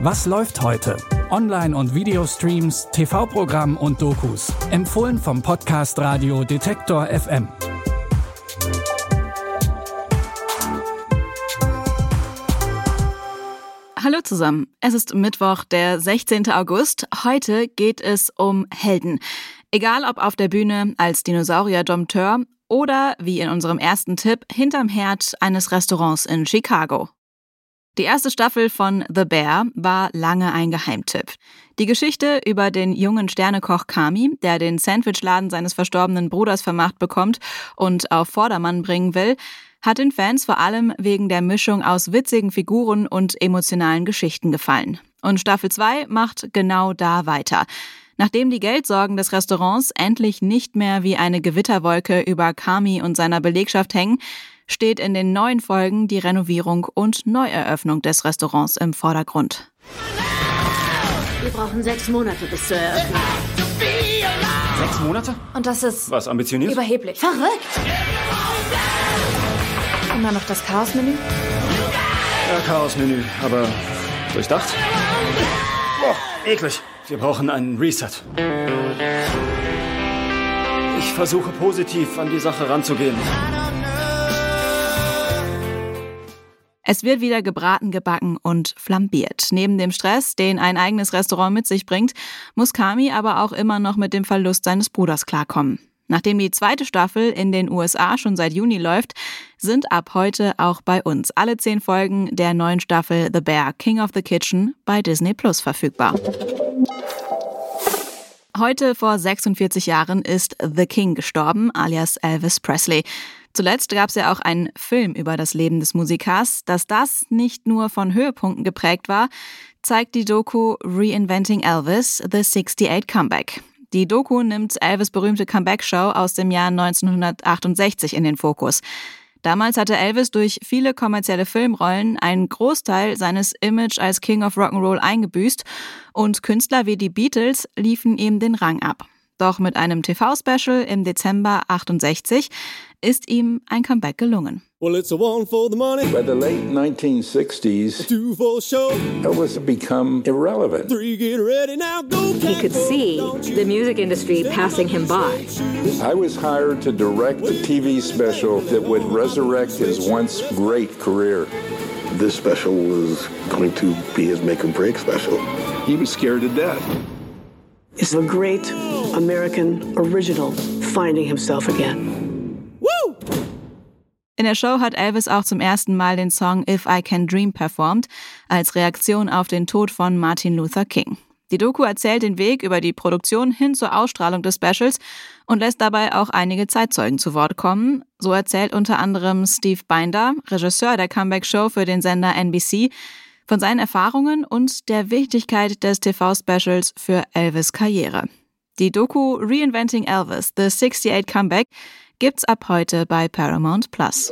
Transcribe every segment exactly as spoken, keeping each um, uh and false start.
Was läuft heute? Online- und Videostreams, T V-Programm und Dokus. Empfohlen vom Podcast Radio Detektor F M. Hallo zusammen, es ist Mittwoch, der sechzehnten August. Heute geht es um Helden. Egal ob auf der Bühne als Dinosaurier-Dompteur oder, wie in unserem ersten Tipp, hinterm Herd eines Restaurants in Chicago. Die erste Staffel von The Bear war lange ein Geheimtipp. Die Geschichte über den jungen Sternekoch Kami, der den Sandwichladen seines verstorbenen Bruders vermacht bekommt und auf Vordermann bringen will, hat den Fans vor allem wegen der Mischung aus witzigen Figuren und emotionalen Geschichten gefallen. Und Staffel zwei macht genau da weiter. Nachdem die Geldsorgen des Restaurants endlich nicht mehr wie eine Gewitterwolke über Kami und seiner Belegschaft hängen, steht in den neuen Folgen die Renovierung und Neueröffnung des Restaurants im Vordergrund. Wir brauchen sechs Monate bis zur Eröffnung. Sechs Monate? Und das ist... Was, ambitioniert? Überheblich. Verrückt! Immer noch das Chaos-Menü? Ja, Chaos-Menü, aber durchdacht? Boah, eklig. Wir brauchen einen Reset. Ich versuche positiv an die Sache ranzugehen. Es wird wieder gebraten, gebacken und flambiert. Neben dem Stress, den ein eigenes Restaurant mit sich bringt, muss Kami aber auch immer noch mit dem Verlust seines Bruders klarkommen. Nachdem die zweite Staffel in den U S A schon seit Juni läuft, sind ab heute auch bei uns alle zehn Folgen der neuen Staffel The Bear, King of the Kitchen bei Disney Plus verfügbar. Heute vor sechsundvierzig Jahren ist The King gestorben, alias Elvis Presley. Zuletzt gab es ja auch einen Film über das Leben des Musikers. Dass das nicht nur von Höhepunkten geprägt war, zeigt die Doku Reinventing Elvis, The sixty-eight Comeback. Die Doku nimmt Elvis' berühmte Comeback-Show aus dem Jahr neunzehnhundertachtundsechzig in den Fokus. Damals hatte Elvis durch viele kommerzielle Filmrollen einen Großteil seines Image als King of Rock'n'Roll eingebüßt und Künstler wie die Beatles liefen ihm den Rang ab. Doch mit einem T V-Special im Dezember achtundsechzig ist ihm ein Comeback gelungen. Well, it's a one for the money. By the late nineteen sixties, A two for show. Elvis had become irrelevant. Three, get ready now, go. He could see the music industry passing him by. I was hired to direct a T V special that would resurrect his once great career. This special was going to be his make or break special. He was scared to death. It's a great American original finding himself again. Woo! In der Show hat Elvis auch zum ersten Mal den Song If I Can Dream performt, als Reaktion auf den Tod von Martin Luther King. Die Doku erzählt den Weg über die Produktion hin zur Ausstrahlung des Specials und lässt dabei auch einige Zeitzeugen zu Wort kommen. So erzählt unter anderem Steve Binder, Regisseur der Comeback-Show für den Sender N B C, von seinen Erfahrungen und der Wichtigkeit des T V-Specials für Elvis' Karriere. Die Doku Reinventing Elvis, The sixty-eight Comeback, gibt's ab heute bei Paramount Plus.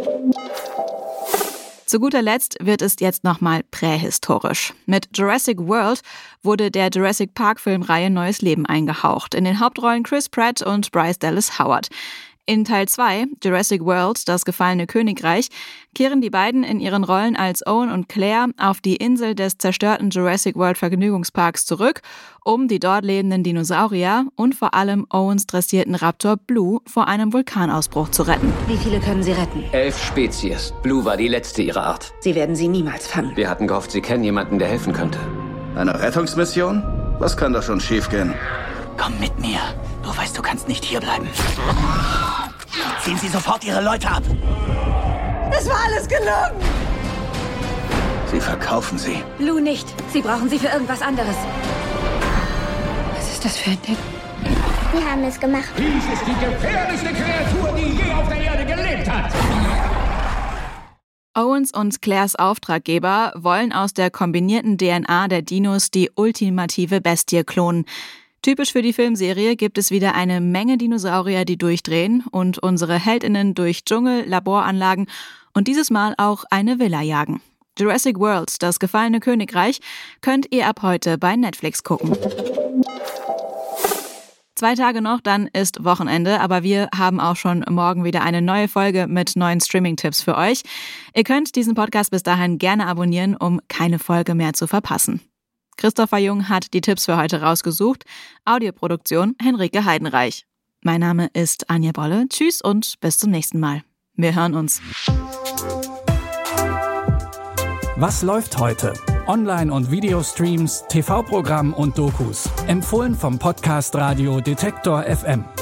Zu guter Letzt wird es jetzt nochmal prähistorisch. Mit Jurassic World wurde der Jurassic Park-Filmreihe neues Leben eingehaucht. In den Hauptrollen Chris Pratt und Bryce Dallas Howard. In Teil zwei, Jurassic World, das gefallene Königreich, kehren die beiden in ihren Rollen als Owen und Claire auf die Insel des zerstörten Jurassic World Vergnügungsparks zurück, um die dort lebenden Dinosaurier und vor allem Owens dressierten Raptor Blue vor einem Vulkanausbruch zu retten. Wie viele können Sie retten? Elf Spezies. Blue war die letzte ihrer Art. Sie werden sie niemals fangen. Wir hatten gehofft, Sie kennen jemanden, der helfen könnte. Eine Rettungsmission? Was kann da schon schiefgehen? Komm mit mir. Du weißt, du kannst nicht hierbleiben. Ziehen Sie sofort Ihre Leute ab. Das war alles gelogen! Sie verkaufen sie. Blue nicht. Sie brauchen sie für irgendwas anderes. Was ist das für ein Ding? Wir haben es gemacht. Dies ist die gefährlichste Kreatur, die je auf der Erde gelebt hat. Owens und Claires Auftraggeber wollen aus der kombinierten D N A der Dinos die ultimative Bestie klonen. Typisch für die Filmserie gibt es wieder eine Menge Dinosaurier, die durchdrehen und unsere Heldinnen durch Dschungel, Laboranlagen und dieses Mal auch eine Villa jagen. Jurassic World, das gefallene Königreich, könnt ihr ab heute bei Netflix gucken. Zwei Tage noch, dann ist Wochenende, aber wir haben auch schon morgen wieder eine neue Folge mit neuen Streaming-Tipps für euch. Ihr könnt diesen Podcast bis dahin gerne abonnieren, um keine Folge mehr zu verpassen. Christopher Jung hat die Tipps für heute rausgesucht. Audioproduktion Henrike Heidenreich. Mein Name ist Anja Bolle. Tschüss und bis zum nächsten Mal. Wir hören uns. Was läuft heute? Online- und Videostreams, T V-Programm und Dokus. Empfohlen vom Podcast Radio Detektor F M.